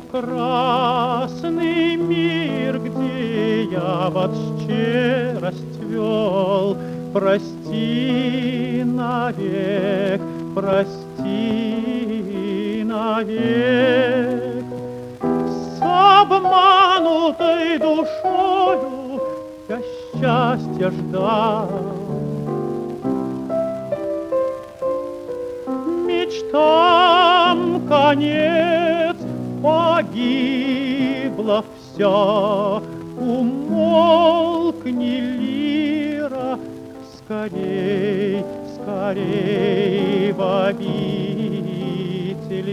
Прекрасный мир, где я вот щедрость вел, прости навек, прости навек. С обманутой душою я счастья ждал, мечтам конец, погибло все, умолкни, лира, скорей, скорей в обитель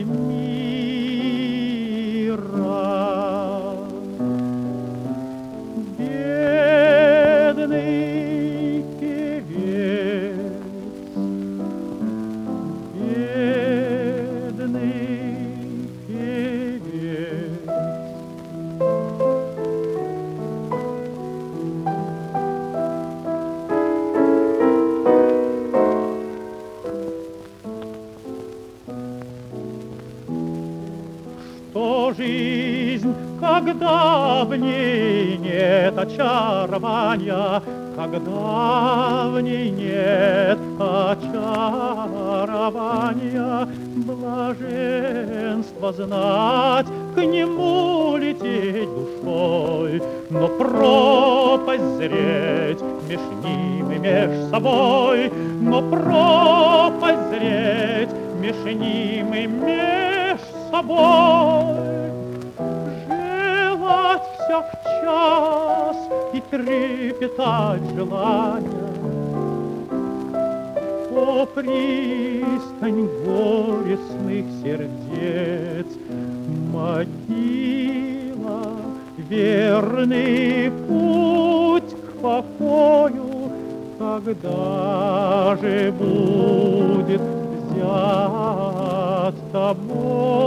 мира. Бедный певец, бедный певец. Что жизнь, когда в ней нет очарования, когда в ней нет очарования, блаженство знать, к нему лететь душой, но пропасть зреть меж ним и меж собой, но пропасть зреть меж ним и меж собой. Желать всяк час и трепетать желания, о, пристань горестных сердец, могила, верный путь к покою, когда же будет взят тобой?